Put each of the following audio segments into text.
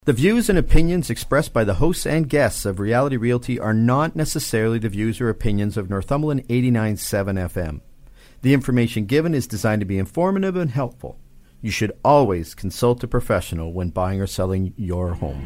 The views and opinions expressed by the hosts and guests of Reality Realty are not necessarily the views or opinions of Northumberland 89.7 FM. The information given is designed to be informative and helpful. You should always consult a professional when buying or selling your home.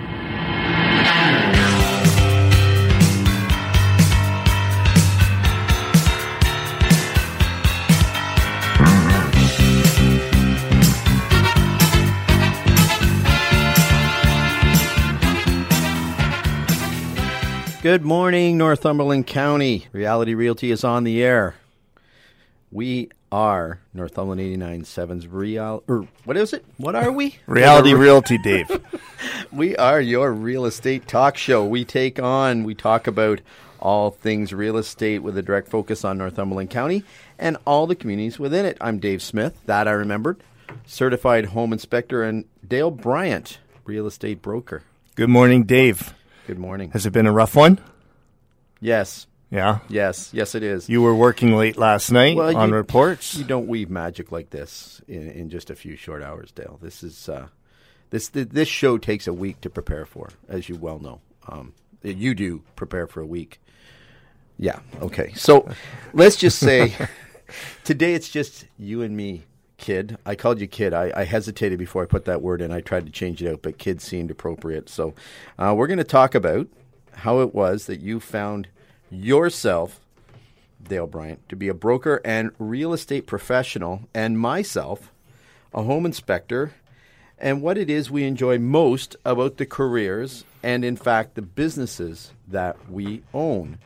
Good morning, Northumberland County. Reality Realty is on the air. We are Northumberland 89.7's what is it? What are we? Reality Realty, Dave. We are your real estate talk show. We talk about all things real estate with a direct focus on Northumberland County and all the communities within it. I'm Dave Smith, that I remembered, certified home inspector, and Dale Bryant, real estate broker. Good morning, Dave. Good morning. Has it been a rough one? Yes. Yeah? Yes, it is. You were working late last night on reports? You don't weave magic like this in just a few short hours, Dale. This is this show takes a week to prepare for, as you well know. You do prepare for a week. Yeah, okay. So let's just say today it's just you and me, kid. I called you kid. I hesitated before I put that word in. I tried to change it out, but kid seemed appropriate. So we're going to talk about how it was that you found yourself, Dale Bryant, to be a broker and real estate professional, and myself, a home inspector, and what it is we enjoy most about the careers and, in fact, the businesses that we own.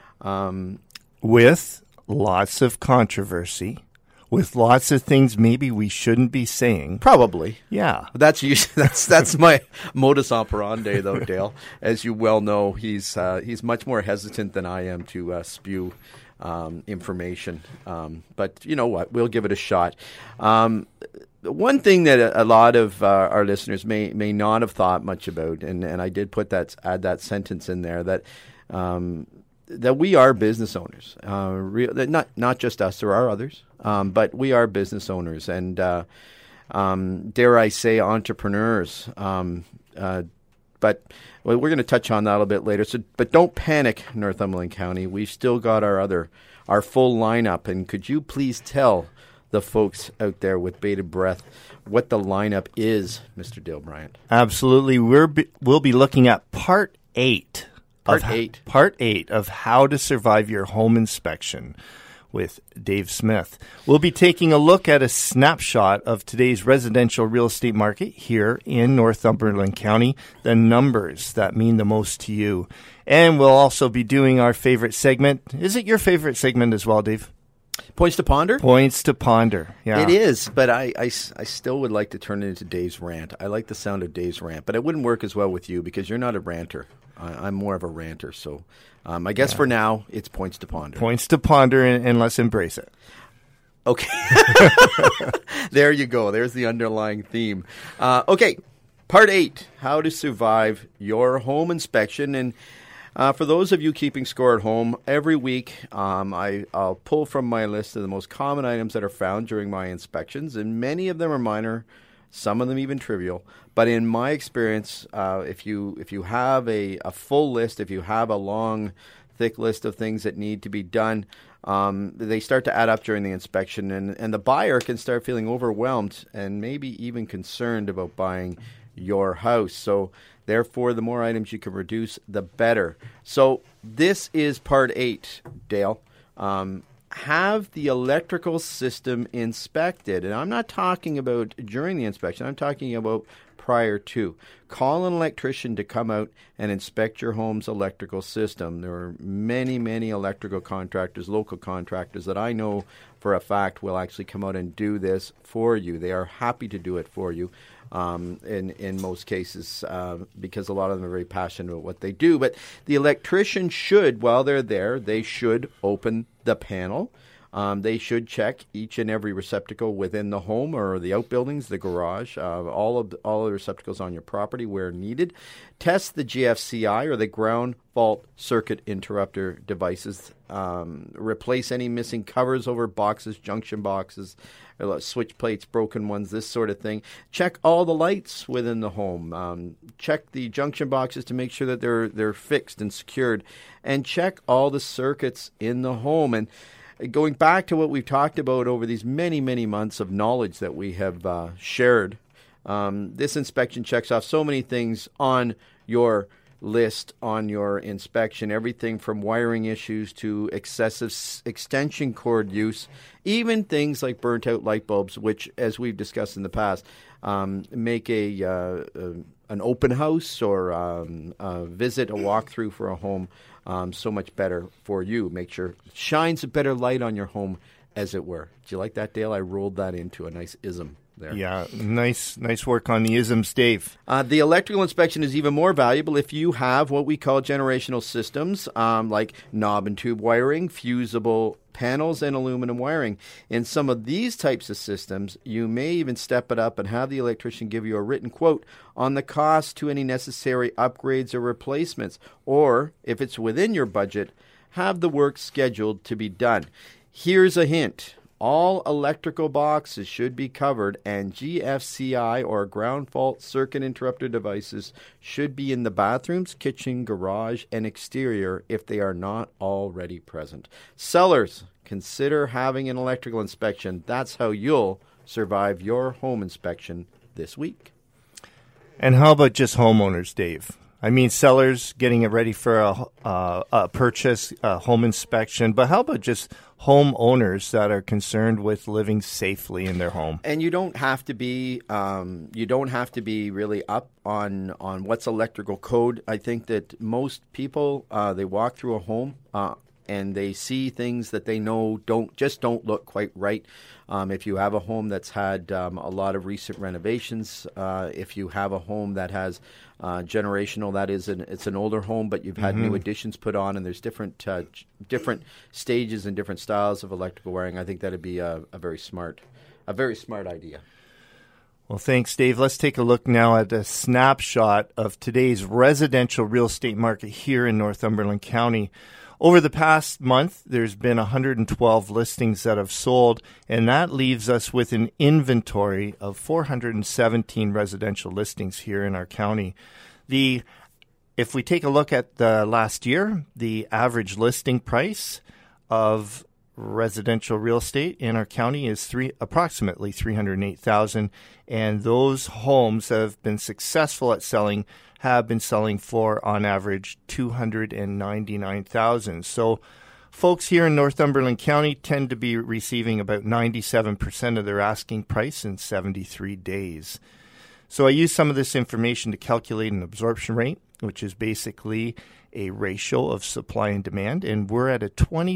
With lots of controversy. With lots of things maybe we shouldn't be saying. Probably. Yeah. That's my modus operandi, though, Dale. As you well know, he's much more hesitant than I am to spew information. But you know what? We'll give it a shot. One thing that a lot of our listeners may not have thought much about, and I did add that sentence in there, that we are business owners. Not just us, there are others, but we are business owners and, dare I say, entrepreneurs. But we're going to touch on that a little bit later. But don't panic, Northumberland County. We've still got our full lineup. And could you please tell the folks out there with bated breath what the lineup is, Mr. Dale Bryant? Absolutely. We'll be looking at Part 8. Part 8 of How to Survive Your Home Inspection with Dave Smith. We'll be taking a look at a snapshot of today's residential real estate market here in Northumberland County, the numbers that mean the most to you. And we'll also be doing our favorite segment. Is it your favorite segment as well, Dave? Points to ponder? Points to ponder, yeah. It is, but I still would like to turn it into Dave's rant. I like the sound of Dave's rant, but it wouldn't work as well with you because you're not a ranter. I'm more of a ranter, so I guess for now, it's points to ponder. Points to ponder, and let's embrace it. Okay. There you go. There's the underlying theme. Okay, Part 8, How to Survive Your Home Inspection. And for those of you keeping score at home, every week I'll pull from my list of the most common items that are found during my inspections, and many of them are minor, some of them even trivial. But in my experience, if you have a full list, if you have a long, thick list of things that need to be done, they start to add up during the inspection, and the buyer can start feeling overwhelmed and maybe even concerned about buying your house. So therefore, the more items you can reduce, the better. So this is Part 8, Dale. Have the electrical system inspected. And I'm not talking about during the inspection. I'm talking about prior to. Call an electrician to come out and inspect your home's electrical system. There are many, many electrical contractors, local contractors that I know for a fact will actually come out and do this for you. They are happy to do it for you. In most cases, because a lot of them are very passionate about what they do. But the electrician should, while they're there, they should open the panel. They should check each and every receptacle within the home or the outbuildings, the garage, all the receptacles on your property where needed. Test the GFCI or the ground fault circuit interrupter devices. Replace any missing covers over boxes, junction boxes, switch plates, broken ones, this sort of thing. Check all the lights within the home. Check the junction boxes to make sure that they're fixed and secured, and check all the circuits in the home. And going back to what we've talked about over these many, many months of knowledge that we have shared, this inspection checks off so many things on your list on your inspection, everything from wiring issues to excessive extension cord use, even things like burnt out light bulbs, which, as we've discussed in the past, make an open house or a visit, a walkthrough for a home so much better for you. Make sure it shines a better light on your home, as it were. Do you like that, Dale? I rolled that into a nice ism there. Yeah, nice work on the isms, Dave. The electrical inspection is even more valuable if you have what we call generational systems, like knob and tube wiring, fusible panels, and aluminum wiring. In some of these types of systems, you may even step it up and have the electrician give you a written quote on the cost to any necessary upgrades or replacements. Or, if it's within your budget, have the work scheduled to be done. Here's a hint. All electrical boxes should be covered, and GFCI or ground fault circuit interrupter devices should be in the bathrooms, kitchen, garage, and exterior if they are not already present. Sellers, consider having an electrical inspection. That's how you'll survive your home inspection this week. And how about just homeowners, Dave? I mean, sellers getting it ready for a purchase, a home inspection. But how about just homeowners that are concerned with living safely in their home? And you don't have to be really up on what's electrical code. I think that most people they walk through a home and they see things that they know don't look quite right. If you have a home that's had a lot of recent renovations, if you have a home that has generational, that is, it's an older home, but you've had new additions put on, and there's different stages and different styles of electrical wiring. I think that'd be a very smart idea. Well, thanks, Dave. Let's take a look now at a snapshot of today's residential real estate market here in Northumberland County. Over the past month, there's been 112 listings that have sold, and that leaves us with an inventory of 417 residential listings here in our county. If we take a look at the last year, the average listing price of residential real estate in our county is approximately $308,000, and those homes that have been successful at selling have been selling for, on average, $299,000. So folks here in Northumberland County tend to be receiving about 97% of their asking price in 73 days. So I use some of this information to calculate an absorption rate, which is basically a ratio of supply and demand, and we're at a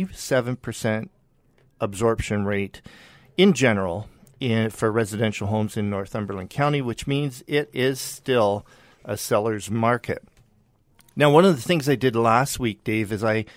27% absorption rate in general for residential homes in Northumberland County, which means it is still a seller's market. Now, one of the things I did last week, Dave, is I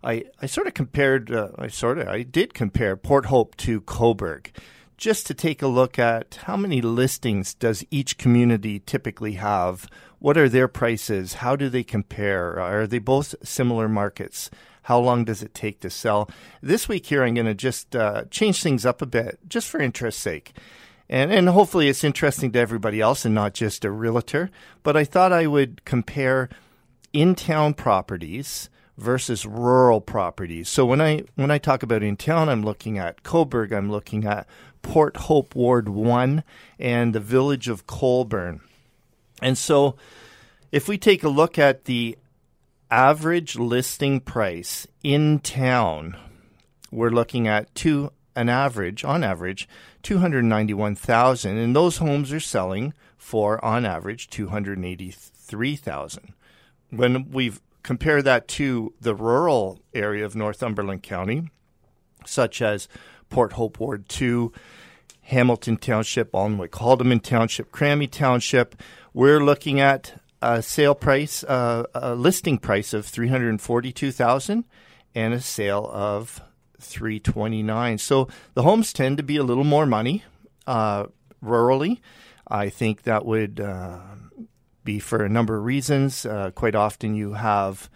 did compare Port Hope to Cobourg, just to take a look at how many listings does each community typically have. What are their prices? How do they compare? Are they both similar markets? How long does it take to sell? This week here, I'm going to just change things up a bit, just for interest's sake. And hopefully it's interesting to everybody else and not just a realtor. But I thought I would compare in-town properties versus rural properties. So when I talk about in-town, I'm looking at Cobourg, I'm looking at Port Hope Ward 1, and the village of Colborne. And so if we take a look at the average listing price in town, we're looking at on average, $291,000, and those homes are selling for, on average, $283,000. When we compare that to the rural area of Northumberland County, such as Port Hope Ward 2, Hamilton Township, Alnwick Haldeman Township, Crammy Township, we're looking at a sale price, a listing price of $342,000 and a sale of $329,000. So the homes tend to be a little more money rurally. I think that would be for a number of reasons. Quite often you have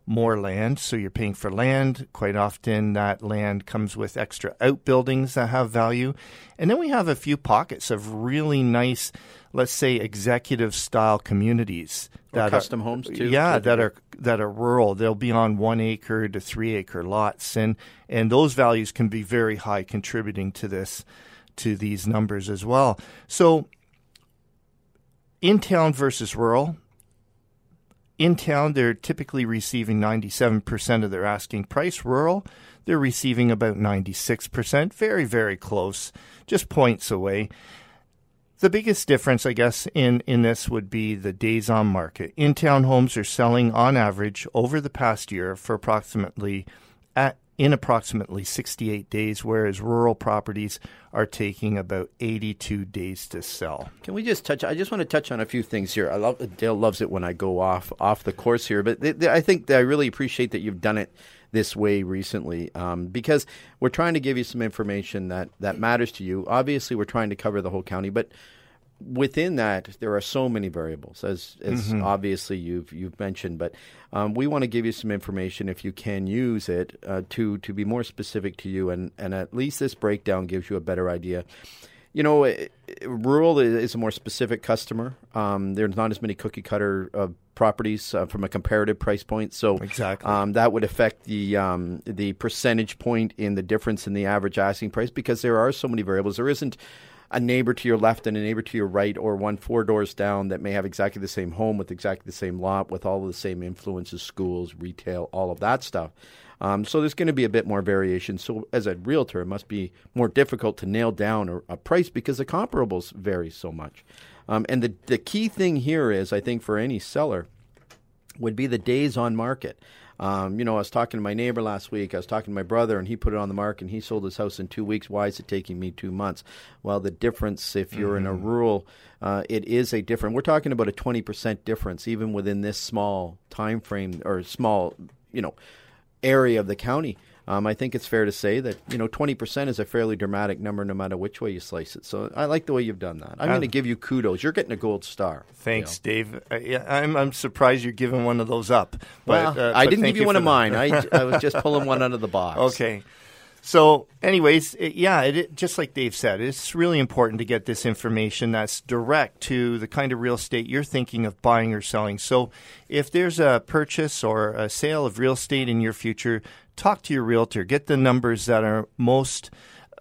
more land, so you're paying for land. Quite often that land comes with extra outbuildings that have value. And then we have a few pockets of really nice, let's say, executive-style communities. Or custom homes, too? Yeah, that are rural. They'll be on 1 acre to 3 acre lots. And those values can be very high, contributing to these numbers as well. So in town versus rural. In town, they're typically receiving 97% of their asking price. Rural, they're receiving about 96%. Very, very close, just points away. The biggest difference, I guess, in this would be the days on market. In-town homes are selling on average over the past year for approximately 68 days, whereas rural properties are taking about 82 days to sell. Can we just touch? I just want to touch on a few things here. Dale loves it when I go off the course here, but I think that I really appreciate that you've done it this way recently, because we're trying to give you some information that matters to you. Obviously, we're trying to cover the whole county, but within that, there are so many variables, as obviously you've mentioned. But we want to give you some information, if you can use it, to be more specific to you, and at least this breakdown gives you a better idea. You know, rural is a more specific customer. There's not as many cookie cutter properties from a comparative price point. So exactly. That would affect the percentage point in the difference in the average asking price, because there are so many variables. There isn't a neighbor to your left and a neighbor to your right, or one 4 doors down, that may have exactly the same home with exactly the same lot with all of the same influences, schools, retail, all of that stuff. So there's going to be a bit more variation. So as a realtor, it must be more difficult to nail down a price because the comparables vary so much. And the key thing here is, I think, for any seller would be the days on market. I was talking to my neighbor last week. I was talking to my brother, and he put it on the market, and he sold his house in 2 weeks. Why is it taking me 2 months? Well, the difference, if you're in a rural, it is a different. We're talking about a 20% difference, even within this small time frame or small, area of the county. I think it's fair to say that 20% is a fairly dramatic number, no matter which way you slice it. So I like the way you've done that. I'm going to give you kudos. You're getting a gold star. Thanks, Dave. I'm surprised you're giving one of those up. But, I didn't give you one of mine. I was just pulling one out of the box. Okay. So, anyways, just like Dave said, it's really important to get this information that's direct to the kind of real estate you're thinking of buying or selling. So, if there's a purchase or a sale of real estate in your future, talk to your realtor. Get the numbers that are most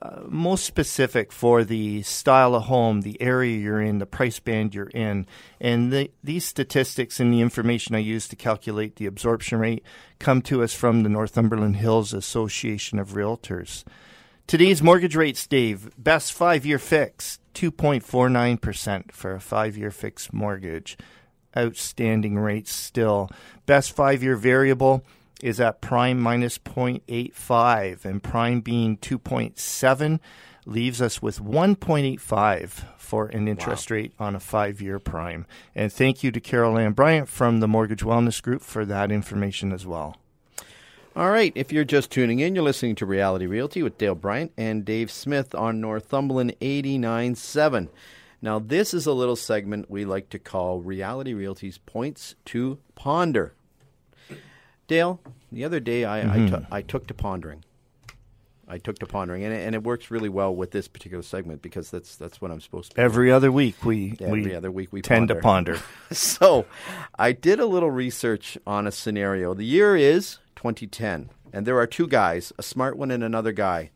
specific for the style of home, the area you're in, the price band you're in. And these statistics and the information I use to calculate the absorption rate come to us from the Northumberland Hills Association of Realtors. Today's mortgage rates, Dave, best 5-year fix, 2.49% for a 5-year fixed mortgage. Outstanding rates still. Best 5-year variable is at prime minus 0.85, and prime being 2.7 leaves us with 1.85 for an interest rate on a 5-year prime. And thank you to Carol Ann Bryant from the Mortgage Wellness Group for that information as well. All right, if you're just tuning in, you're listening to Reality Realty with Dale Bryant and Dave Smith on Northumberland 89.7. Now, this is a little segment we like to call Reality Realty's Points to Ponder. Dale, the other day I took to pondering. And it works really well with this particular segment because that's what I'm supposed to do. Every other week we tend to ponder. So I did a little research on a scenario. The year is 2010, and there are two guys, a smart one and another guy.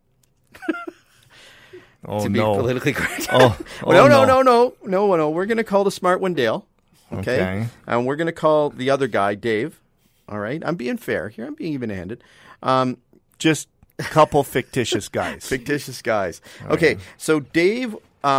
Oh, to be no. politically correct. No. We're going to call the smart one Dale. Okay. And we're going to call the other guy Dave. All right. I'm being fair here. I'm being even-handed. Just a couple fictitious guys. Fictitious guys. Okay. So Dave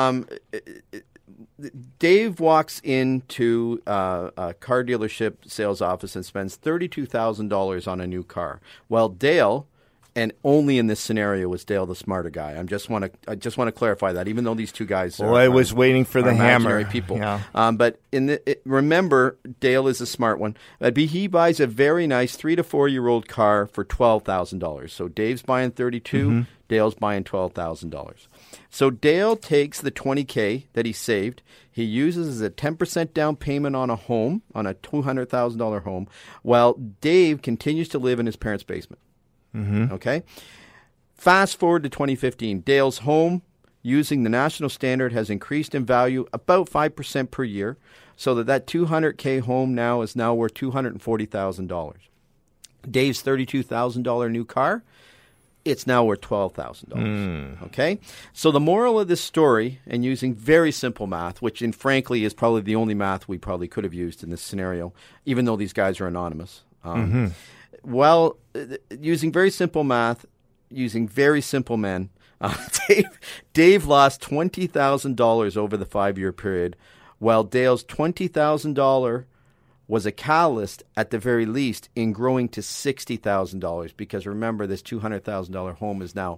walks into a car dealership sales office and spends $32,000 on a new car. Well, Dale, and only in this scenario was Dale the smarter guy. I just want to clarify that, even though these two guys I was waiting for the hammer. People. Yeah. But remember, Dale is a smart one. He buys a very nice 3 to 4 year old car for $12,000. So Dave's buying 32. Dale's buying $12,000. So Dale takes the $20K that he saved. He uses as a 10% down payment on a home, on a $200,000 home, while Dave continues to live in his parents' basement. Mm-hmm. Okay? Fast forward to 2015. Dale's home, using the national standard, has increased in value about 5% per year, so that $200K home now is worth $240,000. Dave's $32,000 new car, it's now worth $12,000. Okay? So the moral of this story, and using very simple math, which frankly is probably the only math we probably could have used in this scenario, even though these guys are anonymous. Well, using very simple math, using very simple men, Dave lost $20,000 over the 5-year period, while Dale's $20,000 was a catalyst, at the very least, in growing to $60,000. Because remember, this $200,000 home is now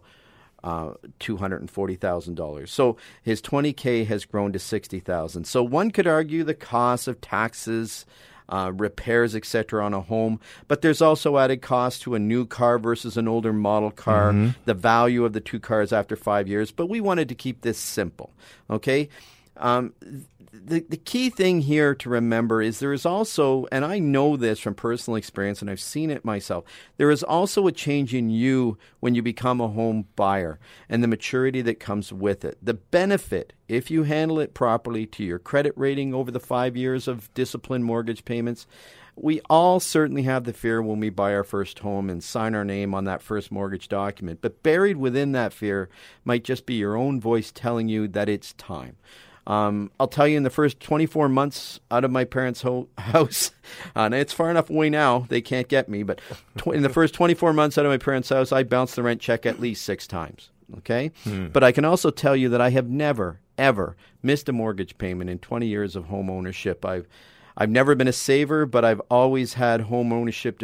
$240,000. So his $20K has grown to $60,000. So one could argue the cost of taxes, repairs, etc. on a home, but there's also added cost to a new car versus an older model car, the value of the two cars after 5 years. But we wanted to keep this simple, okay? The key thing here to remember is there is also, and I know this from personal experience and I've seen it myself, there is also a change in you when you become a home buyer and the maturity that comes with it. The benefit, if you handle it properly, to your credit rating over the 5 years of disciplined mortgage payments. We all certainly have the fear when we buy our first home and sign our name on that first mortgage document, but buried within that fear might just be your own voice telling you that it's time. I'll tell you, in the first 24 months out of my parents' house, and it's far enough away now, they can't get me, but in the first 24 months out of my parents' house, I bounced the rent check at least 6 times, okay? But I can also tell you that I have never, ever missed a mortgage payment in 20 years of home ownership. I've never been a saver, but I've always had home ownership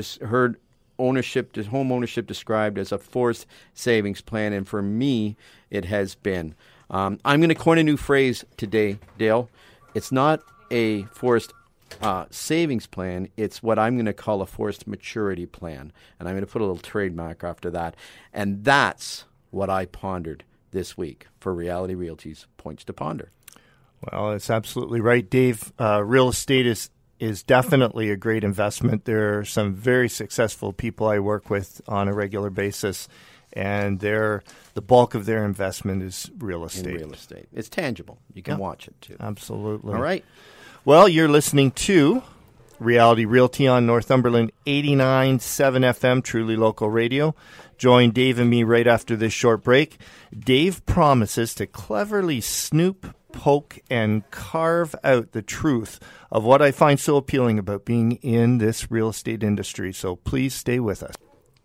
described as a forced savings plan, and for me, it has been. I'm going to coin a new phrase today, Dale. It's not a forced savings plan. It's what I'm going to call a forced maturity plan. And I'm going to put a little trademark after that. And that's what I pondered this week for Reality Realty's Points to Ponder. Well, it's absolutely right, Dave. Real estate is definitely a great investment. There are some very successful people I work with on a regular basis, and the bulk of their investment is real estate. In real estate. It's tangible. You can watch it, too. Absolutely. All right. Well, you're listening to Reality Realty on Northumberland 89.7 FM, truly local radio. Join Dave and me right after this short break. Dave promises to cleverly snoop, poke, and carve out the truth of what I find so appealing about being in this real estate industry. So please stay with us.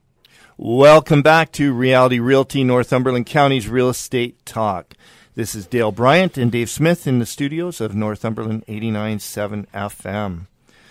Welcome back to Reality Realty, Northumberland County's Real Estate Talk. This is Dale Bryant and Dave Smith in the studios of Northumberland 89.7 FM.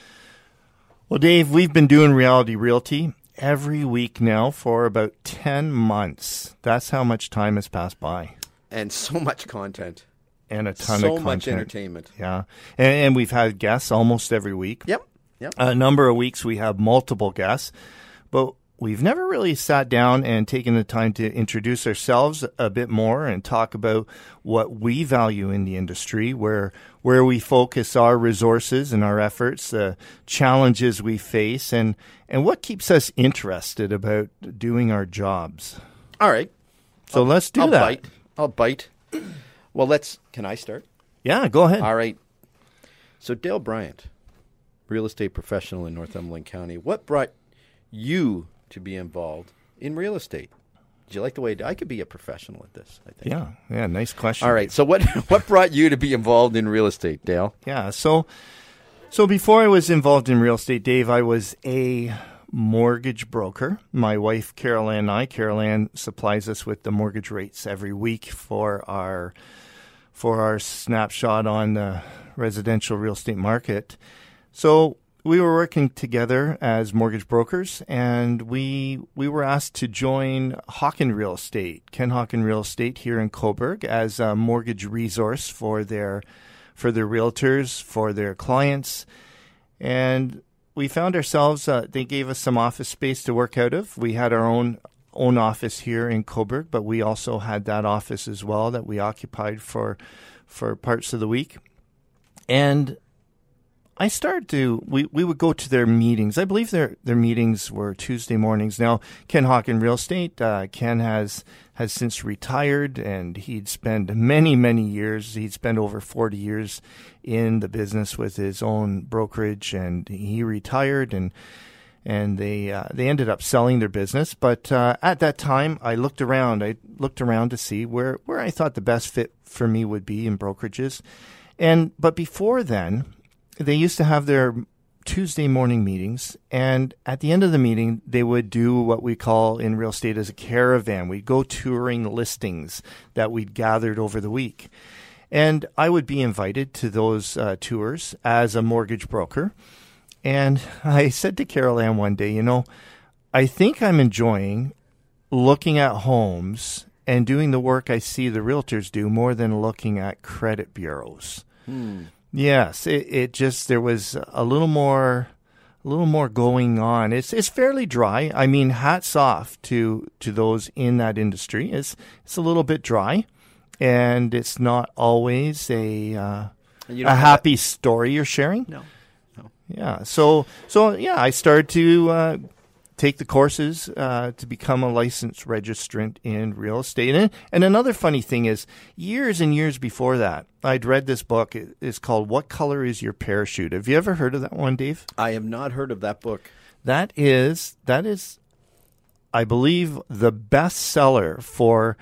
Well, Dave, we've been doing Reality Realty every week now for about 10 months. That's how much time has passed by. And so much content. And a ton of content. So much entertainment. Yeah. And we've had guests almost every week. Yep. A number of weeks we have multiple guests. But we've never really sat down and taken the time to introduce ourselves a bit more and talk about what we value in the industry, where we focus our resources and our efforts, the challenges we face, and what keeps us interested about doing our jobs. All right. So let's do that. I'll bite. Well, can I start? Yeah, go ahead. All right. So Dale Bryant, real estate professional in Northumberland County, what brought you to be involved in real estate? Did you like the way I could be a professional at this, I think? Yeah, nice question. All right, so what brought you to be involved in real estate, Dale? Yeah, so before I was involved in real estate, Dave, I was a mortgage broker. My wife, Carol Ann supplies us with the mortgage rates every week for our snapshot on the residential real estate market. So we were working together as mortgage brokers, and we were asked to join Hawken Real Estate, Ken Hawken Real Estate here in Cobourg, as a mortgage resource for their realtors, for their clients. And we found ourselves, they gave us some office space to work out of. We had our own own office here in Cobourg, but we also had that office as well that we occupied for parts of the week. And I started to, we would go to their meetings. I believe their meetings were Tuesday mornings. Now, Ken Hawken Real Estate, Ken has since retired, and he'd spent many, many years. He'd spent over 40 years in the business with his own brokerage, and he retired, and they ended up selling their business. But at that time, I looked around to see where I thought the best fit for me would be in brokerages. But before then, they used to have their Tuesday morning meetings, and at the end of the meeting, they would do what we call in real estate as a caravan. We'd go touring listings that we'd gathered over the week. And I would be invited to those tours as a mortgage broker. And I said to Carol Ann one day, I think I'm enjoying looking at homes and doing the work I see the realtors do more than looking at credit bureaus. Yes, it just, there was a little more going on. It's fairly dry. I mean, hats off to those in that industry. It's a little bit dry, and it's not always a happy story you're sharing. No. Yeah. So yeah, I started to take the courses to become a licensed registrant in real estate. And another funny thing is, years and years before that, I'd read this book. It's called What Color is Your Parachute? Have you ever heard of that one, Dave? I have not heard of that book. That is, I believe, the bestseller for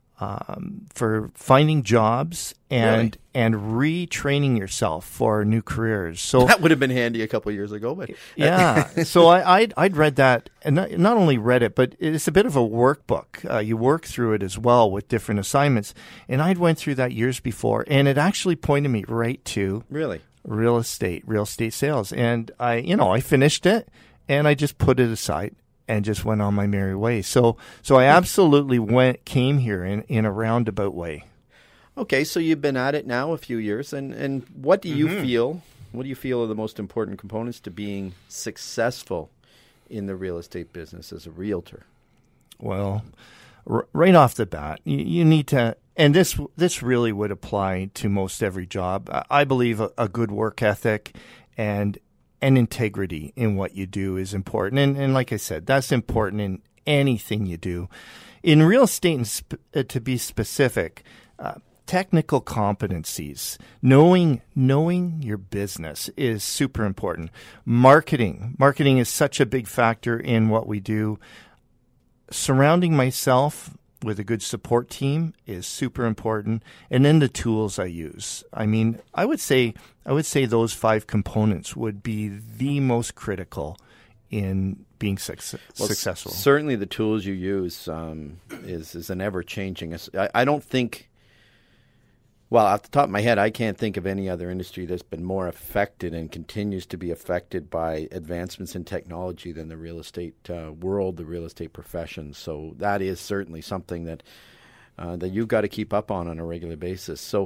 finding jobs and retraining yourself for new careers. So that would have been handy a couple of years ago, but yeah. So I'd read that, and not only read it, but it's a bit of a workbook. You work through it as well with different assignments, and I'd went through that years before, and it actually pointed me right to real estate sales, and I finished it, and I just put it aside and just went on my merry way. So I absolutely came here in a roundabout way. Okay, so you've been at it now a few years, and what do you feel? What do you feel are the most important components to being successful in the real estate business as a realtor? Well, right off the bat, you need to, and this really would apply to most every job. I believe a good work ethic and integrity in what you do is important. And like I said, that's important in anything you do. In real estate, to be specific, technical competencies, knowing your business is super important. Marketing is such a big factor in what we do. Surrounding myself with a good support team is super important. And then the tools I use. I mean, I would say those 5 components would be the most critical in being successful. Certainly the tools you use is an ever-changing. I don't think, well, off the top of my head, I can't think of any other industry that's been more affected and continues to be affected by advancements in technology than the real estate world, the real estate profession. So that is certainly something that you've got to keep up on a regular basis. So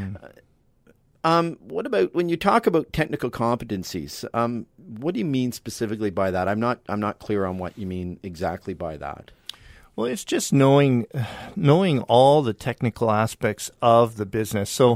what about when you talk about technical competencies? What do you mean specifically by that? I'm not clear on what you mean exactly by that. Well, it's just knowing all the technical aspects of the business. So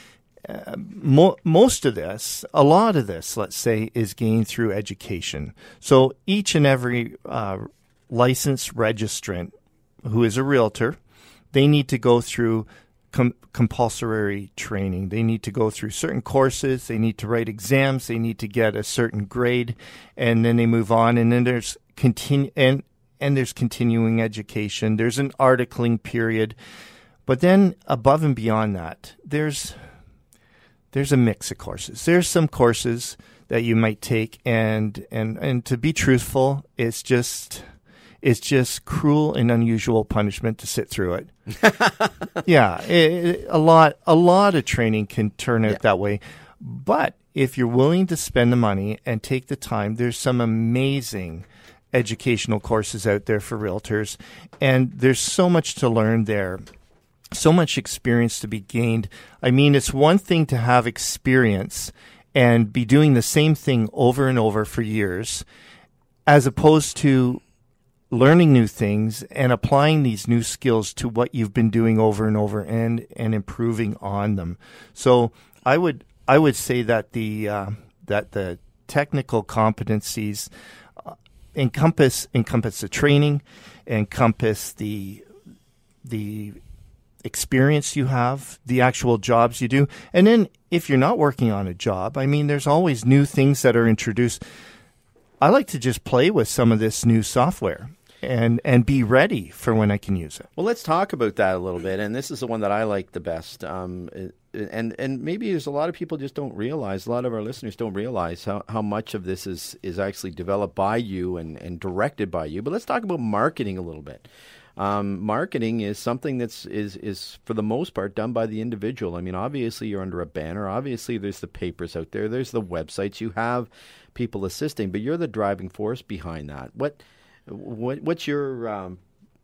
most of this, a lot of this, let's say, is gained through education. So each and every licensed registrant who is a realtor, they need to go through compulsory training. They need to go through certain courses. They need to write exams. They need to get a certain grade, and then they move on. And then there's there's continuing education. There's an articling period. But then above and beyond that, there's a mix of courses. There's some courses that you might take, and to be truthful, it's just cruel and unusual punishment to sit through it. Yeah, a lot of training can turn out that way. But if you're willing to spend the money and take the time, there's some amazing educational courses out there for realtors, and there's so much to learn there, so much experience to be gained. I mean, it's one thing to have experience and be doing the same thing over and over for years, as opposed to learning new things and applying these new skills to what you've been doing over and over and improving on them. So I would say that the technical competencies encompass the training, encompass the experience you have, the actual jobs you do. And then if you're not working on a job, I mean, there's always new things that are introduced. I like to just play with some of this new software and be ready for when I can use it. Well, let's talk about that a little bit. And this is the one that I like the best. And maybe there's a lot of people just don't realize, a lot of our listeners don't realize how much of this is actually developed by you and directed by you. But let's talk about marketing a little bit. Marketing is something that's is for the most part done by the individual. I mean, obviously you're under a banner. Obviously there's the papers out there. There's the websites. You have people assisting, but you're the driving force behind that. What's your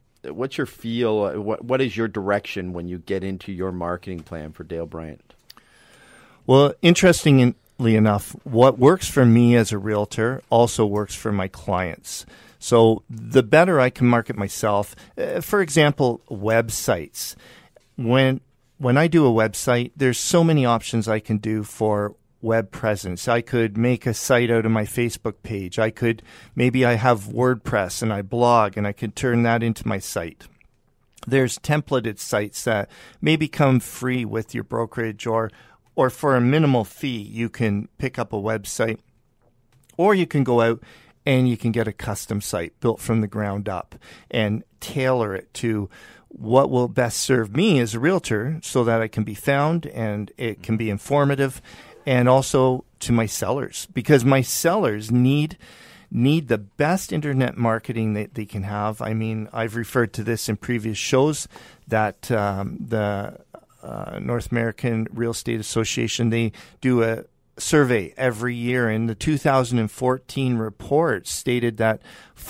feel? What is your direction when you get into your marketing plan for Dale Bryant? Well, interestingly enough, what works for me as a realtor also works for my clients. So the better I can market myself, for example, websites. When I do a website, there's so many options I can do for web presence. I could make a site out of my Facebook page. Maybe I have WordPress and I blog and I could turn that into my site. There's templated sites that may become free with your brokerage or for a minimal fee, you can pick up a website, or you can go out and you can get a custom site built from the ground up and tailor it to what will best serve me as a realtor so that I can be found and it can be informative, and also to my sellers, because my sellers need the best internet marketing that they can have. I mean, I've referred to this in previous shows that the North American Real Estate Association, they do a survey every year, and the 2014 report stated that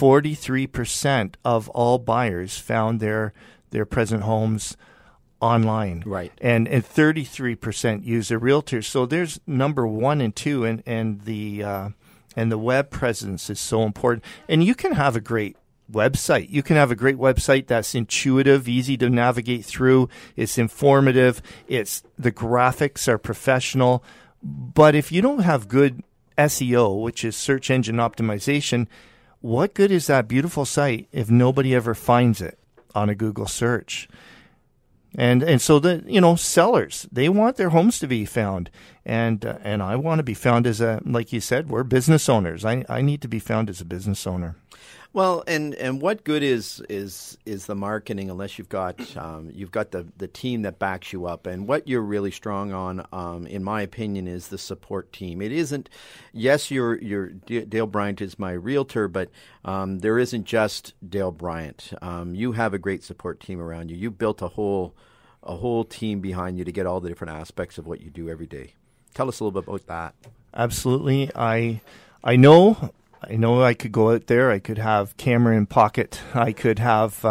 43% of all buyers found their present homes online, right? And 33% use a realtor. So there's number 1 and 2, and the web presence is so important. And you can have a great website. You can have a great website that's intuitive, easy to navigate through. It's informative. The graphics are professional. But if you don't have good SEO, which is search engine optimization, what good is that beautiful site if nobody ever finds it on a Google search? And so sellers, they want their homes to be found, and I want to be found as like you said, we're business owners. I need to be found as a business owner. Well, and what good is the marketing unless you've got the team that backs you up? And what you're really strong on, in my opinion, is the support team. It isn't. Yes, Dale Bryant is my realtor, but there isn't just Dale Bryant. You have a great support team around you. You built a whole team behind you to get all the different aspects of what you do every day. Tell us a little bit about that. Absolutely, I know I could go out there. I could have camera in pocket. I could have,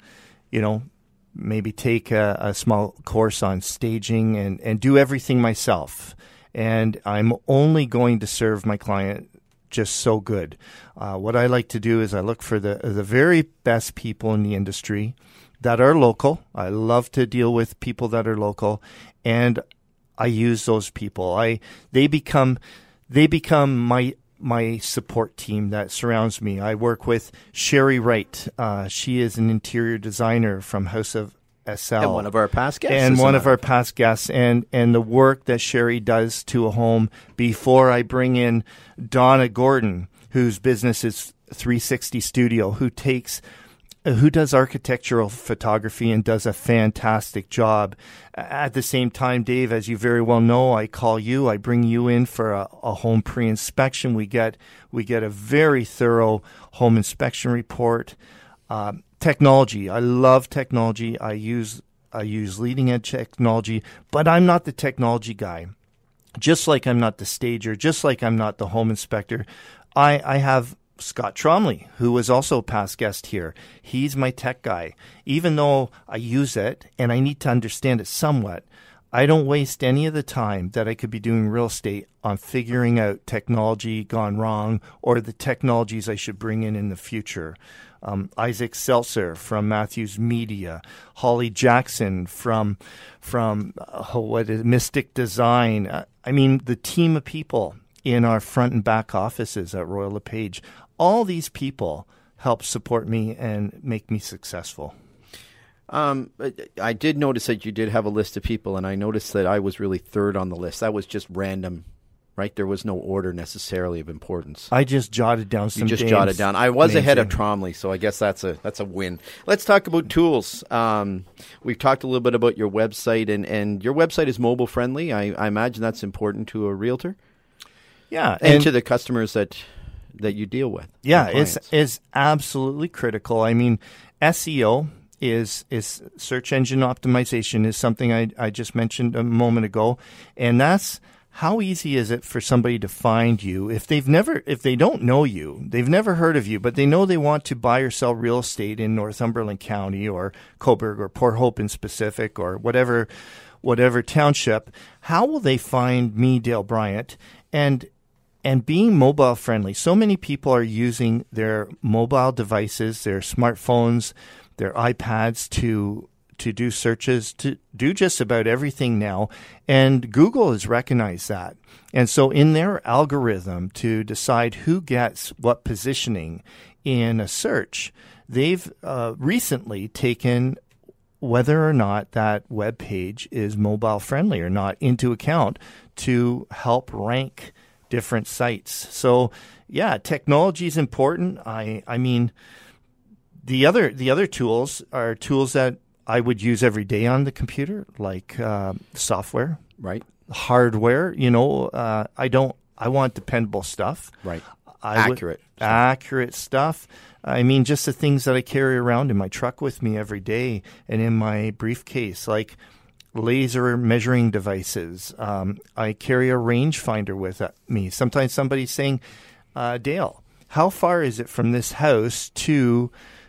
maybe take a small course on staging and do everything myself. And I'm only going to serve my client just so good. What I like to do is I look for the very best people in the industry that are local. I love to deal with people that are local, and I use those people. They become my support team that surrounds me. I work with Sherry Wright. She is an interior designer from House of SL. And one of our past guests. And the work that Sherry does to a home before I bring in Donna Gordon, whose business is 360 Studio, who does architectural photography and does a fantastic job. At the same time, Dave, as you very well know, I call you, I bring you in for a home pre-inspection. We get a very thorough home inspection report. Technology, I love technology. I use leading edge technology, but I'm not the technology guy. Just like I'm not the stager, just like I'm not the home inspector, I have Scott Tromley, who was also a past guest here. He's my tech guy. Even though I use it and I need to understand it somewhat, I don't waste any of the time that I could be doing real estate on figuring out technology gone wrong or the technologies I should bring in the future. Isaac Seltzer from Matthews Media, Holly Jackson from Mystic Design. I mean, the team of people in our front and back offices at Royal LePage. All these people help support me and make me successful. I did notice that you did have a list of people, and I noticed that I was really third on the list. That was just random, right? There was no order necessarily of importance. I just jotted down some names. You just jotted down. I was ahead of Tromley, so I guess that's a win. Let's talk about tools. We've talked a little bit about your website, and your website is mobile friendly. I imagine that's important to a realtor. Yeah, and to the customers that you deal with. Yeah, it's absolutely critical. I mean, SEO is search engine optimization is something I just mentioned a moment ago, and that's how easy is it for somebody to find you if they don't know you, they've never heard of you, but they know they want to buy or sell real estate in Northumberland County or Cobourg or Port Hope in specific or whatever township. How will they find me, Dale Bryant? And being mobile friendly, so many people are using their mobile devices, their smartphones, their iPads to do searches, to do just about everything now. And Google has recognized that. And so in their algorithm to decide who gets what positioning in a search, they've recently taken whether or not that web page is mobile friendly or not into account to help rank different sites. So yeah, technology is important. I mean, the other tools are tools that I would use every day on the computer, like software, right? Hardware. I want dependable stuff, right? Accurate stuff. I mean, just the things that I carry around in my truck with me every day and in my briefcase, like laser measuring devices. I carry a rangefinder with me. Sometimes somebody's saying, Dale, how far is it from this house to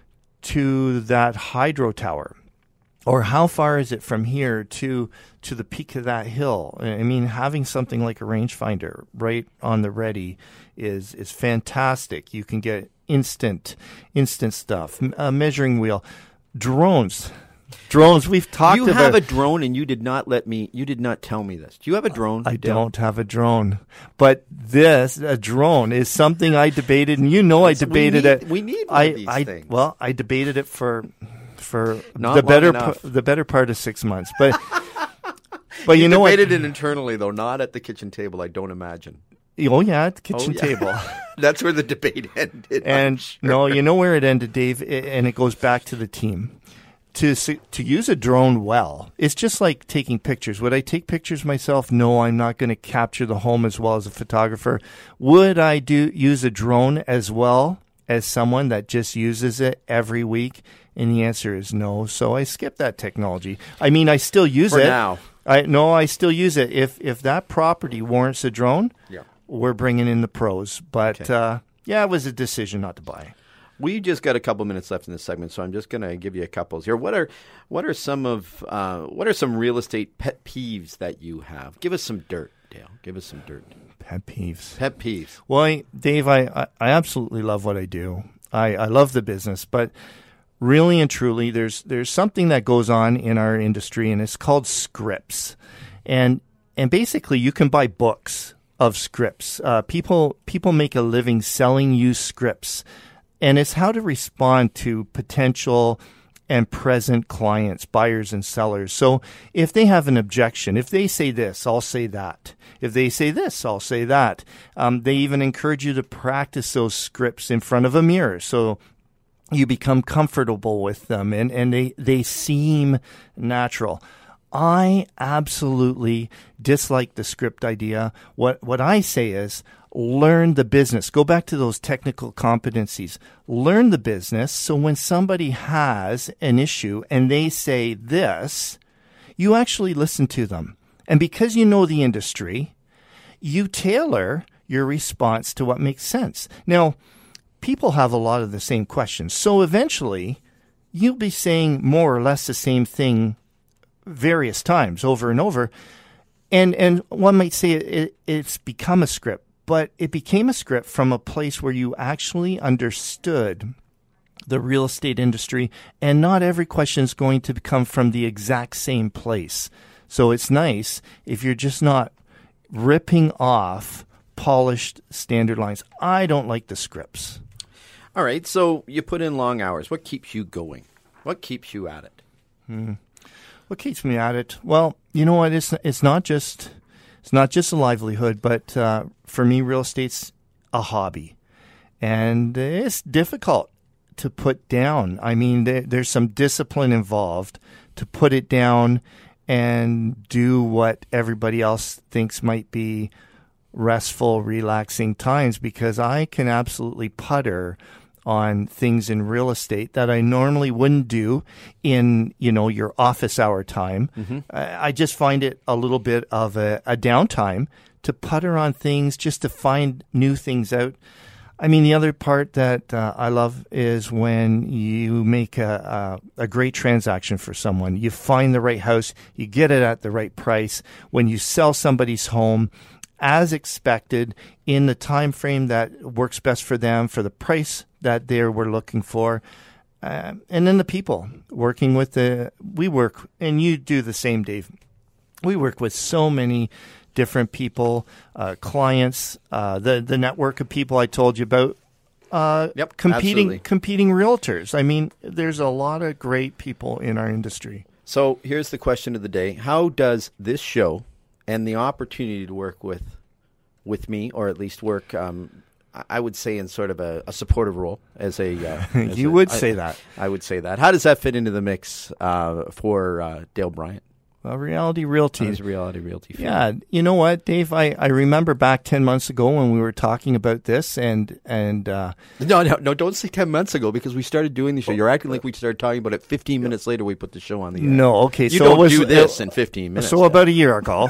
that hydro tower? Or how far is it from here to the peak of that hill? I mean, having something like a rangefinder right on the ready is fantastic. You can get instant stuff. A measuring wheel. Drones, we've talked about. You have a drone, and you did not tell me this. Do you have a drone? I don't have a drone. But a drone is something I debated, and I debated it. We need one of these things. Well, I debated it for the better part of 6 months. But you know what? You debated it internally, though, not at the kitchen table, I don't imagine. Oh, yeah, at the kitchen table. That's where the debate ended. And no, you know where it ended, Dave, and it goes back to the team. To use a drone well, it's just like taking pictures. Would I take pictures myself? No, I'm not going to capture the home as well as a photographer. Would I use a drone as well as someone that just uses it every week? And the answer is no. So I skipped that technology. I mean, I still use it. For now. I still use it. If that property warrants a drone, we're bringing in the pros. But it was a decision not to buy. We just got a couple minutes left in this segment, so I'm just going to give you a couple here. What are some real estate pet peeves that you have? Give us some dirt, Dale. Give us some dirt. Pet peeves. Pet peeves. Well, Dave, I absolutely love what I do. I love the business, but really and truly, there's something that goes on in our industry, and it's called scripts. And basically, you can buy books of scripts. People make a living selling you scripts. And it's how to respond to potential and present clients, buyers and sellers. So if they have an objection, if they say this, I'll say that. If they say this, I'll say that. They even encourage you to practice those scripts in front of a mirror. So you become comfortable with them and they seem natural. I absolutely dislike the script idea. What I say is, learn the business. Go back to those technical competencies. Learn the business so when somebody has an issue and they say this, you actually listen to them. And because you know the industry, you tailor your response to what makes sense. Now, people have a lot of the same questions. So eventually, you'll be saying more or less the same thing various times over and over. And one might say it's become a script. But it became a script from a place where you actually understood the real estate industry, and not every question is going to come from the exact same place. So it's nice if you're just not ripping off polished standard lines. I don't like the scripts. All right, so you put in long hours. What keeps you going? What keeps you at it? What keeps me at it? Well, you know what? It's not just a livelihood, but for me, real estate's a hobby, and it's difficult to put down. I mean, there's some discipline involved to put it down and do what everybody else thinks might be restful, relaxing times, because I can absolutely putter on things in real estate that I normally wouldn't do in, your office hour time. Mm-hmm. I just find it a little bit of a downtime to putter on things, just to find new things out. I mean, the other part that I love is when you make a great transaction for someone. You find the right house, you get it at the right price. When you sell somebody's home as expected in the time frame that works best for them, for the price that they were looking for. And then the people working with we work, and you do the same, Dave. We work with so many different people, clients, the network of people I told you about, competing realtors. I mean, there's a lot of great people in our industry. So here's the question of the day. How does this show and the opportunity to work with me, or at least work, I would say, in sort of a supportive role as a... you would say that. I would say that. How does that fit into the mix for Dale Bryant? Well, Reality Realty. How does Reality Realty fit? Yeah, you know what, Dave? I remember back 10 months ago when we were talking about this, and No, don't say 10 months ago, because we started doing the show. You're acting like we started talking about it 15 minutes later we put the show on the air. No, okay. You don't do this in 15 minutes. So about a year ago.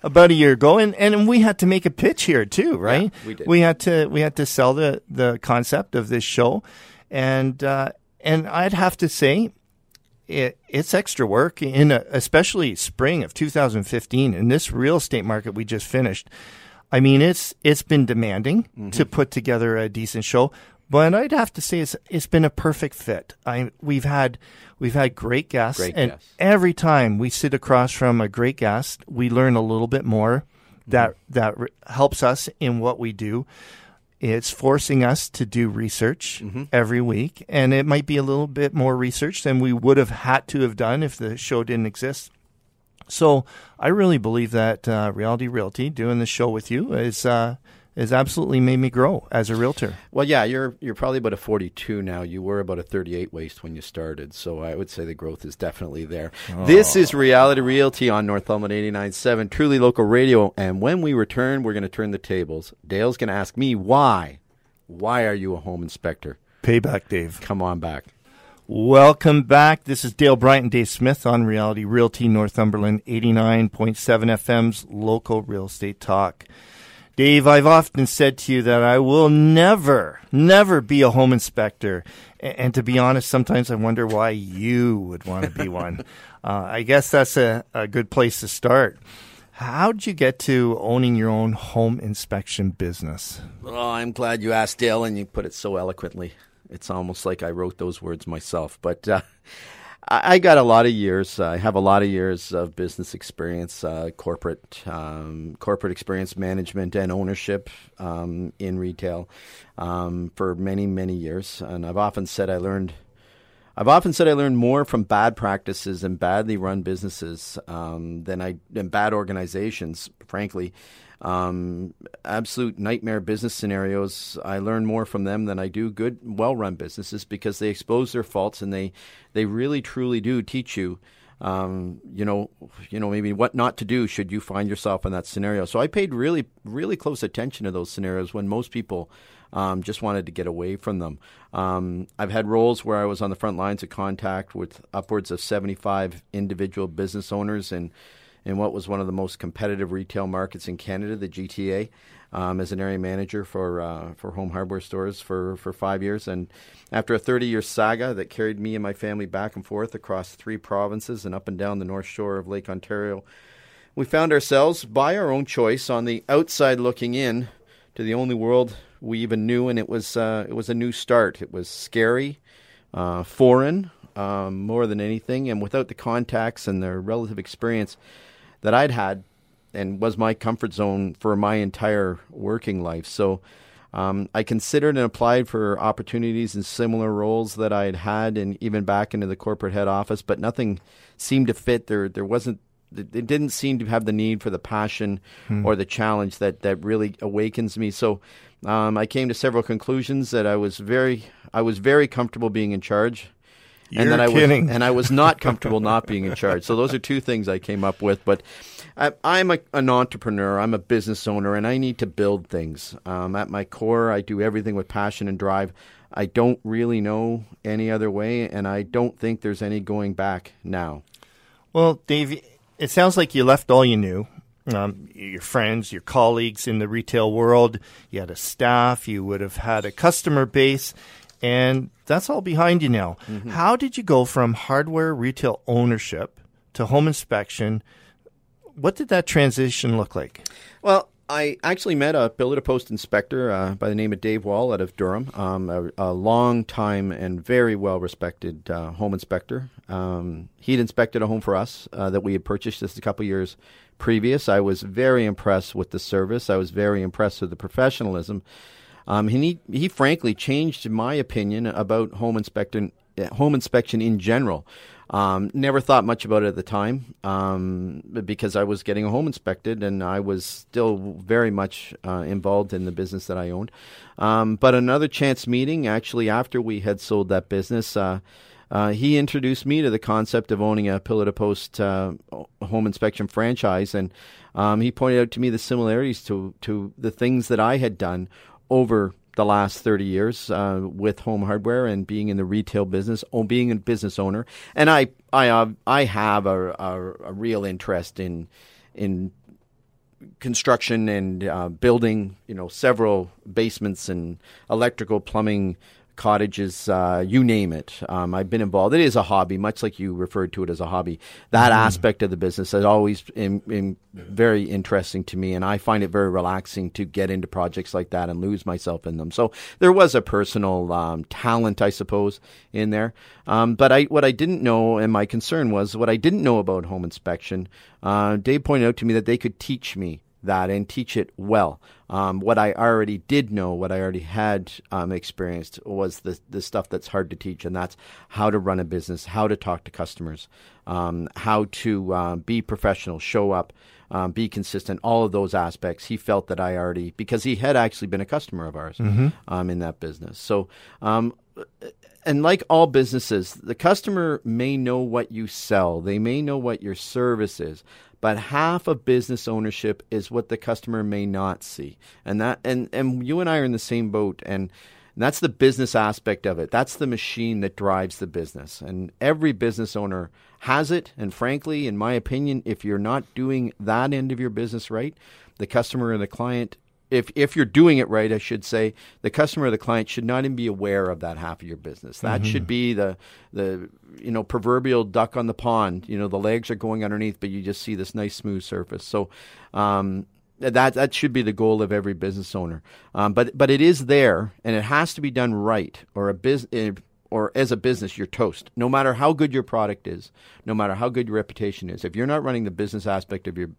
And we had to make a pitch here too, right? Yeah, we did. We had to sell the concept of this show, and I'd have to say it's extra work especially spring of 2015 in this real estate market we just finished. I mean, it's been demanding to put together a decent show, but I'd have to say it's been a perfect fit. We've had great guests, every time we sit across from a great guest, we learn a little bit more that helps us in what we do. It's forcing us to do research every week, and it might be a little bit more research than we would have had to have done if the show didn't exist. So I really believe that Reality Realty, doing this show with you, has absolutely made me grow as a realtor. Well, yeah, you're probably about a 42 now. You were about a 38 waist when you started, so I would say the growth is definitely there. Oh. This is Reality Realty on Northumberland 89.7, truly local radio, and when we return, we're going to turn the tables. Dale's going to ask me why. Why are you a home inspector? Payback, Dave. Come on back. Welcome back. This is Dale Bryant and Dave Smith on Reality Realty, Northumberland 89.7 FM's local real estate talk. Dave, I've often said to you that I will never be a home inspector. And to be honest, sometimes I wonder why you would want to be one. I guess that's a good place to start. How did you get to owning your own home inspection business? Oh, I'm glad you asked, Dale, and you put it so eloquently. It's almost like I wrote those words myself. But I got a lot of years. I have a lot of years of business experience, corporate experience, management, and ownership in retail for many, many years. And I've often said I learned more from bad practices and badly run businesses than bad organizations, frankly. Absolute nightmare business scenarios. I learn more from them than I do good, well-run businesses, because they expose their faults and they really, truly do teach you, maybe what not to do should you find yourself in that scenario. So I paid really, really close attention to those scenarios when most people just wanted to get away from them. I've had roles where I was on the front lines of contact with upwards of 75 individual business owners in what was one of the most competitive retail markets in Canada, the GTA, as an area manager for home hardware stores for 5 years. And after a 30-year saga that carried me and my family back and forth across 3 provinces and up and down the North Shore of Lake Ontario, we found ourselves, by our own choice, on the outside looking in to the only world we even knew, and it was a new start. It was scary, foreign more than anything, and without the contacts and the relative experience that I'd had and was my comfort zone for my entire working life. So I considered and applied for opportunities in similar roles that I'd had, and even back into the corporate head office, but nothing seemed to fit. There wasn't. It didn't seem to have the need for the passion or the challenge that really awakens me. So I came to several conclusions that I was very comfortable being in charge. I was not comfortable not being in charge. So those are two things I came up with. But I'm an entrepreneur. I'm a business owner, and I need to build things. At my core, I do everything with passion and drive. I don't really know any other way, and I don't think there's any going back now. Well, Dave, it sounds like you left all you knew. Your friends, your colleagues in the retail world, you had a staff, you would have had a customer base, and that's all behind you now. Mm-hmm. How did you go from hardware retail ownership to home inspection? What did that transition look like? Well, I actually met a Pillar-to-Post inspector by the name of Dave Wall out of Durham, a long time and very well-respected home inspector. He'd inspected a home for us that we had purchased just a couple years previous. I was very impressed with the service. I was very impressed with the professionalism. He frankly changed my opinion about home inspection in general. Never thought much about it at the time because I was getting a home inspected and I was still very much involved in the business that I owned. But another chance meeting, actually after we had sold that business, he introduced me to the concept of owning a Pillar-to-Post home inspection franchise, and he pointed out to me the similarities to the things that I had done over the last 30 years with home hardware and being in the retail business, being a business owner. And I have a real interest in construction and building, several basements and electrical, plumbing, cottages, you name it. I've been involved. It is a hobby, much like you referred to it as a hobby. That aspect of the business has always been very interesting to me, and I find it very relaxing to get into projects like that and lose myself in them. So there was a personal talent, I suppose, in there. But what I didn't know, and my concern was what I didn't know about home inspection. Dave pointed out to me that they could teach me that and teach it well. What I already did know, what I already had experienced was the stuff that's hard to teach, and that's how to run a business, how to talk to customers, how to be professional, show up, be consistent, all of those aspects. He felt that I already, because he had actually been a customer of ours in that business. So, and like all businesses, the customer may know what you sell. They may know what your service is. But half of business ownership is what the customer may not see. And you and I are in the same boat, and that's the business aspect of it. That's the machine that drives the business. And every business owner has it. And frankly, in my opinion, if you're not doing that end of your business right, the customer or the client, if you're doing it right, I should say, the customer or the client should not even be aware of that half of your business. That should be the proverbial duck on the pond. The legs are going underneath, but you just see this nice smooth surface. So that should be the goal of every business owner. But it is there, and it has to be done right, or as a business, you're toast. No matter how good your product is, no matter how good your reputation is, if you're not running the business aspect of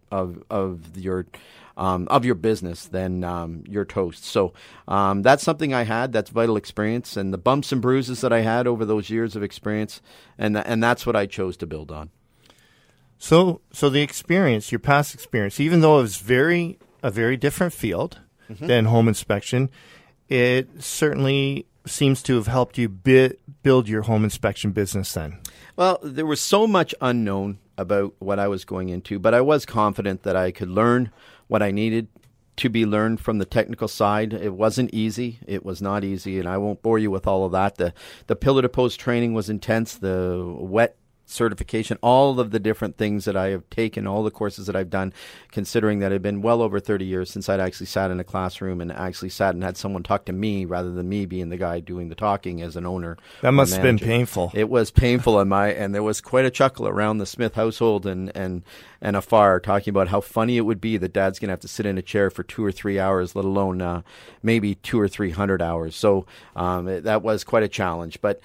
your business, then you're toast. So that's something I had. That's vital experience, and the bumps and bruises that I had over those years of experience, and that's what I chose to build on. So the experience, your past experience, even though it was a very different field than home inspection, it certainly seems to have helped you build your home inspection business then. Well, there was so much unknown about what I was going into, but I was confident that I could learn what I needed to be learned from the technical side. It wasn't easy. It was not easy, and I won't bore you with all of that. The Pillar-to-Post training was intense. The wet certification, all of the different things that I have taken, all the courses that I've done, considering that it had been well over 30 years since I'd actually sat in a classroom and actually sat and had someone talk to me rather than me being the guy doing the talking as an owner. That must have been painful. It was painful, and there was quite a chuckle around the Smith household and afar, talking about how funny it would be that Dad's going to have to sit in a chair for 2 or 3 hours, let alone maybe 200 or 300 hours. So that was quite a challenge. But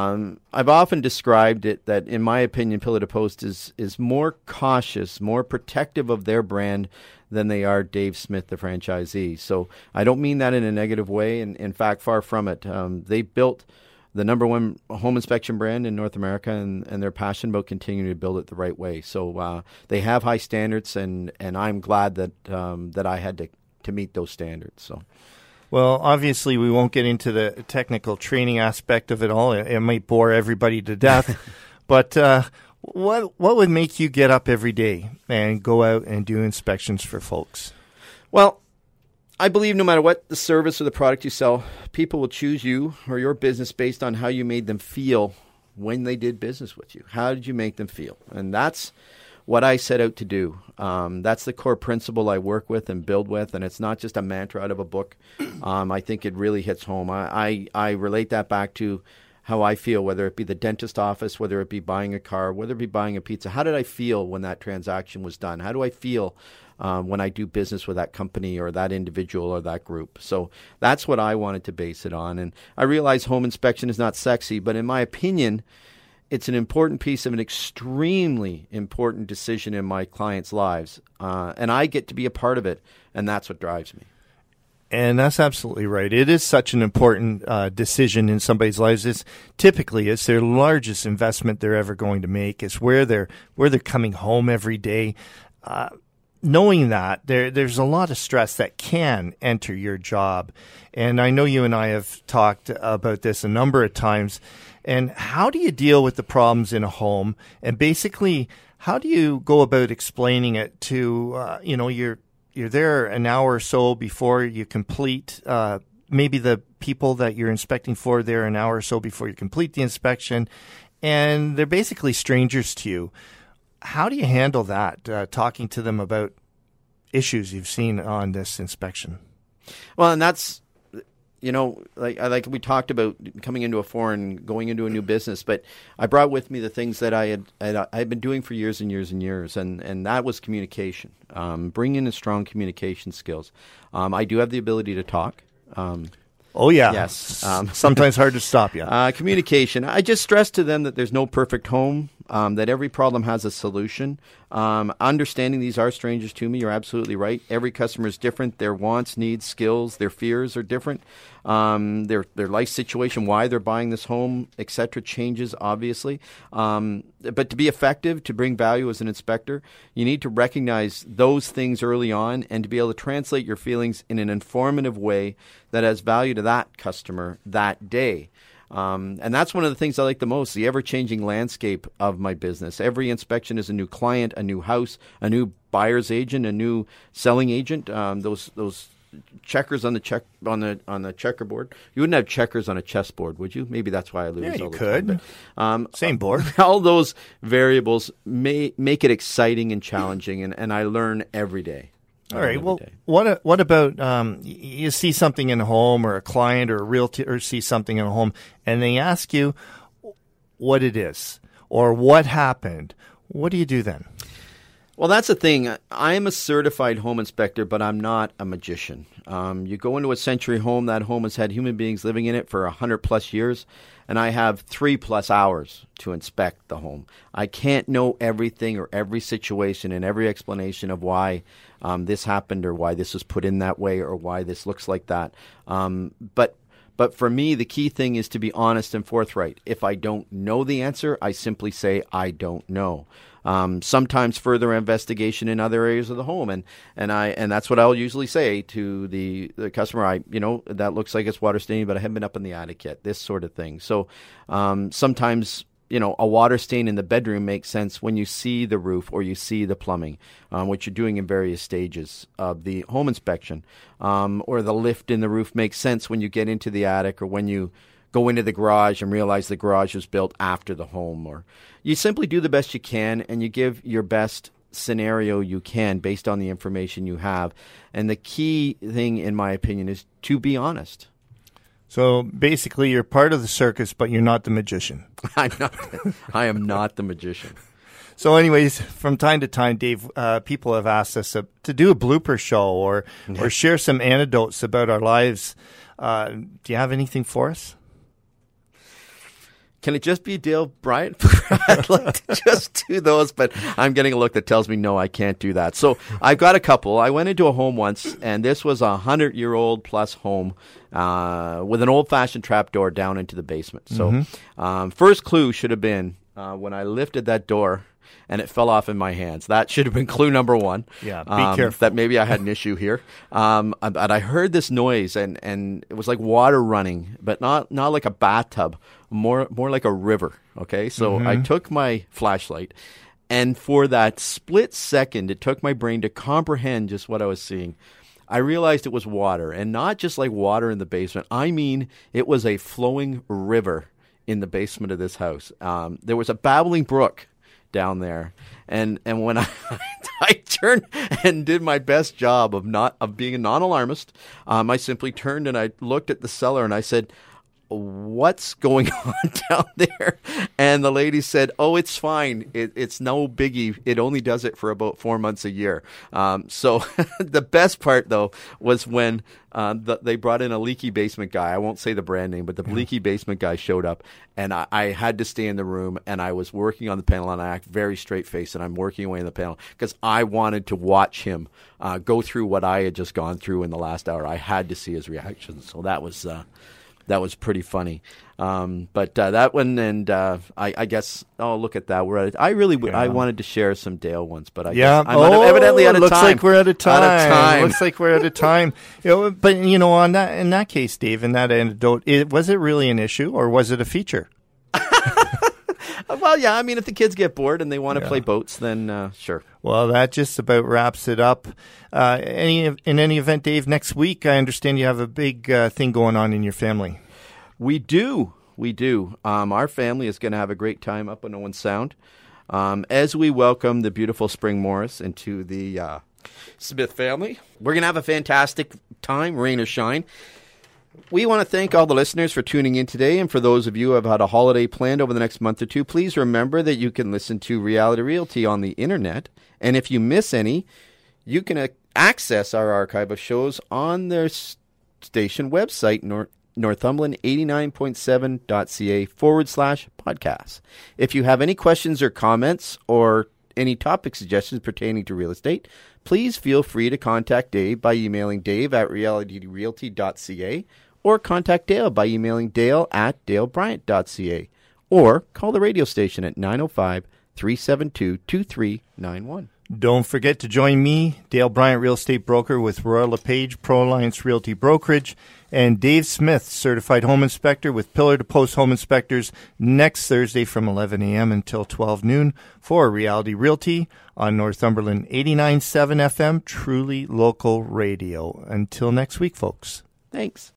I've often described it that, in my opinion, Pillar to Post is more cautious, more protective of their brand than they are Dave Smith, the franchisee. So I don't mean that in a negative way. And in fact, far from it. They built the number one home inspection brand in North America, and they're passionate about continuing to build it the right way. So they have high standards, and I'm glad that I had to meet those standards. So. Well, obviously, we won't get into the technical training aspect of it all. It might bore everybody to death. But what would make you get up every day and go out and do inspections for folks? Well, I believe no matter what the service or the product you sell, people will choose you or your business based on how you made them feel when they did business with you. How did you make them feel? And that's what I set out to do. That's the core principle I work with and build with, and it's not just a mantra out of a book. I think it really hits home. I relate that back to how I feel, whether it be the dentist office, whether it be buying a car, whether it be buying a pizza. How did I feel when that transaction was done? How do I feel when I do business with that company or that individual or that group? So that's what I wanted to base it on. And I realize home inspection is not sexy, but in my opinion, it's an important piece of an extremely important decision in my clients' lives, and I get to be a part of it, and that's what drives me. And that's absolutely right. It is such an important decision in somebody's lives. It's their largest investment they're ever going to make. It's where they're coming home every day. Knowing that, there's a lot of stress that can enter your job. And I know you and I have talked about this a number of times. And how do you deal with the problems in a home? And basically, how do you go about explaining it to, you're there an hour or so before you complete, maybe the people that you're inspecting for there an hour or so before you complete the inspection, and they're basically strangers to you. How do you handle that, talking to them about issues you've seen on this inspection? Well, and that's, like we talked about coming into a foreign, going into a new business, but I brought with me the things that I had been doing for years and years and years, and that was communication, bringing in strong communication skills. I do have the ability to talk. Oh, yeah. Yes. Sometimes hard to stop you. Communication. I just stress to them that there's no perfect home, that every problem has a solution. Understanding these are strangers to me, you're absolutely right. Every customer is different. Their wants, needs, skills, their fears are different. Their life situation, why they're buying this home, etc., changes, obviously. But to be effective, to bring value as an inspector, you need to recognize those things early on and to be able to translate your feelings in an informative way that has value to that customer that day. And that's one of the things I like the most, the ever-changing landscape of my business. Every inspection is a new client, a new house, a new buyer's agent, a new selling agent. Those checkers on the checkerboard. You wouldn't have checkers on a chessboard, would you? Maybe that's why I lose. Yeah, you all the could. time. But, same board. All those variables make it exciting and challenging, and I learn every day. All right. Well, what about you see something in a home, or a client or a realtor see something in a home, and they ask you what it is or what happened? What do you do then? Well, that's the thing. I am a certified home inspector, but I'm not a magician. You go into a Century home, that home has had human beings living in it for 100+ years, and I have 3+ hours to inspect the home. I can't know everything or every situation and every explanation of why this happened or why this was put in that way or why this looks like that. But for me, the key thing is to be honest and forthright. If I don't know the answer, I simply say I don't know. Sometimes further investigation in other areas of the home, and that's what I'll usually say to the customer. That looks like it's water staining, but I haven't been up in the attic yet. This sort of thing. So sometimes a water stain in the bedroom makes sense when you see the roof or you see the plumbing, which you're doing in various stages of the home inspection, or the lift in the roof makes sense when you get into the attic or when you go into the garage and realize the garage was built after the home, or you simply do the best you can and you give your best scenario you can based on the information you have. And the key thing, in my opinion, is to be honest. So basically, you're part of the circus, but you're not the magician. I am not the magician. So anyways, from time to time, Dave, people have asked us to do a blooper show or share some anecdotes about our lives. Do you have anything for us? Can it just be Dale Bryant? I'd like to just do those, but I'm getting a look that tells me, no, I can't do that. So I've got a couple. I went into a home once, and this was a 100-year-old plus home with an old-fashioned trapdoor down into the basement. So first clue should have been when I lifted that door and it fell off in my hands. That should have been clue number one. Yeah, be careful. That maybe I had an issue here. But I heard this noise, and it was like water running, but not like a bathtub, more like a river, okay? So I took my flashlight, and for that split second, it took my brain to comprehend just what I was seeing. I realized it was water, and not just like water in the basement. I mean, it was a flowing river in the basement of this house. There was a babbling brook down there, and when I turned and did my best job of being a non-alarmist, I simply turned and I looked at the cellar and I said, "What's going on down there?" And the lady said, "Oh, it's fine. It's no biggie. It only does it for about 4 months a year." So the best part, though, was when they brought in a leaky basement guy. I won't say the brand name, but the leaky basement guy showed up, and I had to stay in the room, and I was working on the panel, and I act very straight-faced, and I'm working away on the panel because I wanted to watch him go through what I had just gone through in the last hour. I had to see his reaction, so that was pretty funny. But that one, and I guess, look at that. I wanted to share some Dale ones, but I'm evidently out of time. Looks like we're out of time. Looks like we're out of time. But, in that case, Dave, in that anecdote, was it really an issue or was it a feature? Well, yeah, I mean, if the kids get bored and they want to play boats, then sure. Well, that just about wraps it up. In any event, Dave, next week, I understand you have a big thing going on in your family. We do. Our family is going to have a great time up on Owen Sound as we welcome the beautiful Spring Morris into the Smith family. We're going to have a fantastic time, rain or shine. We want to thank all the listeners for tuning in today, and for those of you who have had a holiday planned over the next month or two, please remember that you can listen to Reality Realty on the internet, and if you miss any, you can access our archive of shows on their station website, northumberland89.7.ca/podcasts. If you have any questions or comments or any topic suggestions pertaining to real estate, please feel free to contact Dave by emailing dave@realityrealty.ca or contact Dale by emailing dale@dalebryant.ca or call the radio station at 905-372-2391. Don't forget to join me, Dale Bryant, real estate broker with Royal LePage Pro Alliance Realty Brokerage, and Dave Smith, certified home inspector with Pillar to Post Home Inspectors, next Thursday from 11 a.m. until 12 noon for Reality Realty on Northumberland 89.7 FM, truly local radio. Until next week, folks. Thanks.